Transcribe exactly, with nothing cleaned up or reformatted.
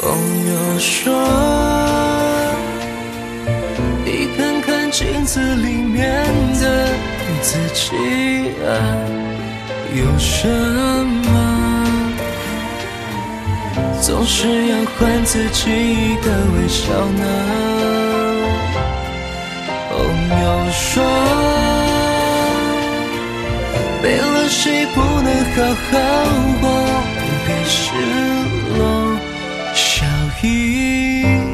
朋友说，你看看镜子里面的自己啊，有什么总是要还自己一个微笑呢？朋友说，没了谁不能好好过，别失落，笑一